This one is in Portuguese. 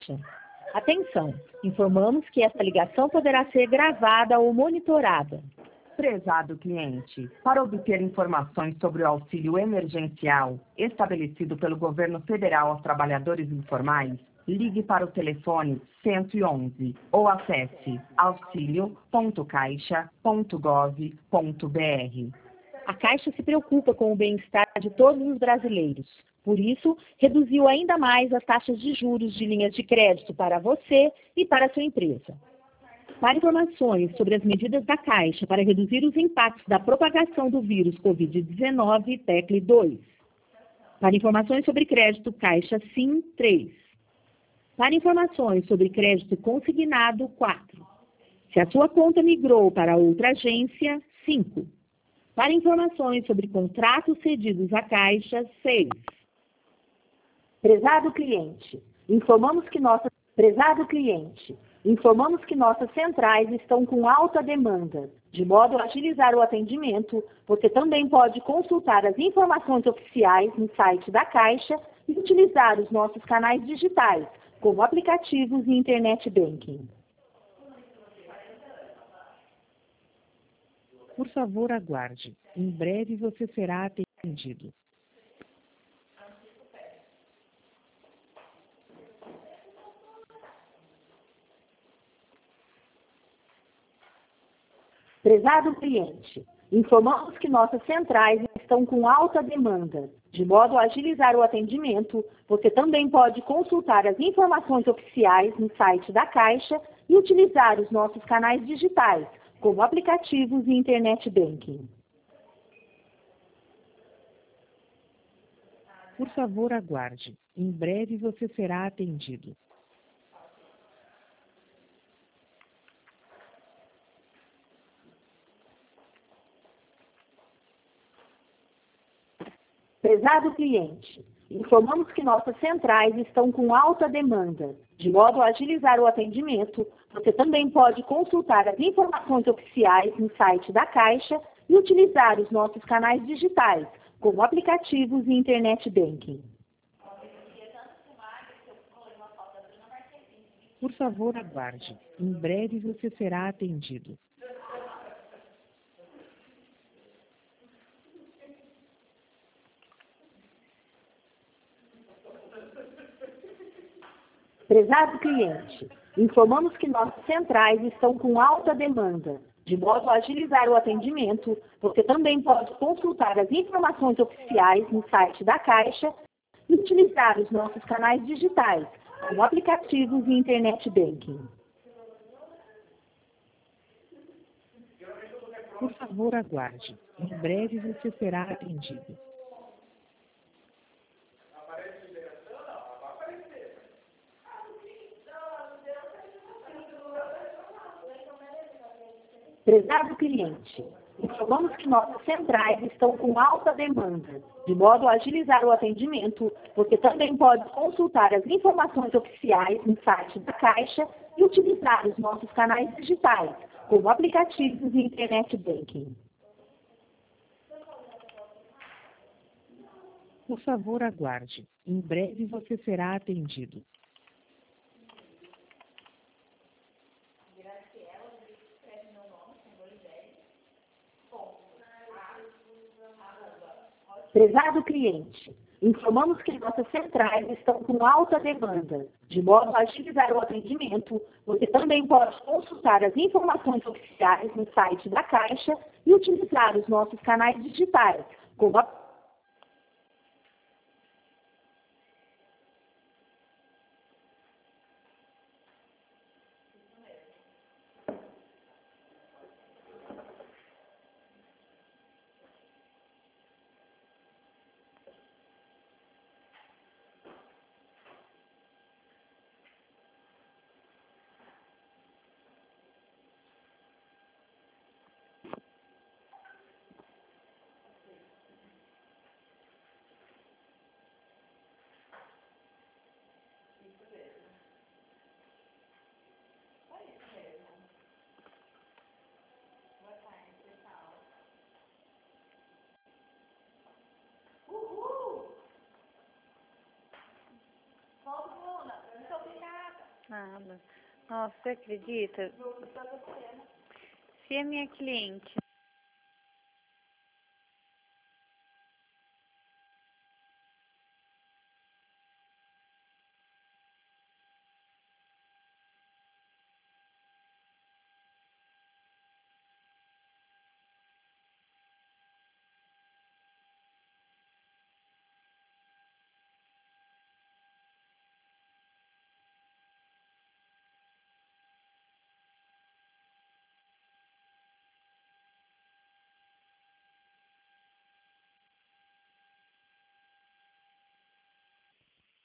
Atenção! Informamos que esta ligação poderá ser gravada ou monitorada. Prezado cliente, para obter informações sobre o auxílio emergencial estabelecido pelo Governo Federal aos trabalhadores informais, ligue para o telefone 111 ou acesse auxilio.caixa.gov.br. A Caixa se preocupa com o bem-estar de todos os brasileiros. Por isso, reduziu ainda mais as taxas de juros de linhas de crédito para você e para a sua empresa. Para informações sobre as medidas da Caixa para reduzir os impactos da propagação do vírus Covid-19, tecle 2. Para informações sobre crédito Caixa SIM, 3. Para informações sobre crédito consignado, 4. Se a sua conta migrou para outra agência, 5. Para informações sobre contratos cedidos à Caixa, 6. Prezado cliente, informamos que nossas centrais estão com alta demanda. De modo a agilizar o atendimento, você também pode consultar as informações oficiais no site da Caixa e utilizar os nossos canais digitais, como aplicativos e internet banking. Por favor, aguarde. Em breve você será atendido. Prezado cliente, informamos que nossas centrais estão com alta demanda. De modo a agilizar o atendimento, você também pode consultar as informações oficiais no site da Caixa e utilizar os nossos canais digitais, como aplicativos e internet banking. Por favor, aguarde. Em breve você será atendido. Prezado cliente, informamos que nossas centrais estão com alta demanda. De modo a agilizar o atendimento, você também pode consultar as informações oficiais no site da Caixa e utilizar os nossos canais digitais, como aplicativos e internet banking. Por favor, aguarde. Em breve você será atendido. Prezado cliente, informamos que nossas centrais estão com alta demanda. De modo a agilizar o atendimento, você também pode consultar as informações oficiais no site da Caixa e utilizar os nossos canais digitais, como aplicativos e internet banking. Por favor, aguarde. Em breve você será atendido. Prezado cliente, informamos que nossas centrais estão com alta demanda. De modo a agilizar o atendimento, você também pode consultar as informações oficiais no site da Caixa e utilizar os nossos canais digitais, como aplicativos e internet banking. Por favor, aguarde. Em breve você será atendido. Prezado cliente, informamos que nossas centrais estão com alta demanda. De modo a agilizar o atendimento, você também pode consultar as informações oficiais no site da Caixa e utilizar os nossos canais digitais, como a Nada. Nossa, você acredita? Se a minha cliente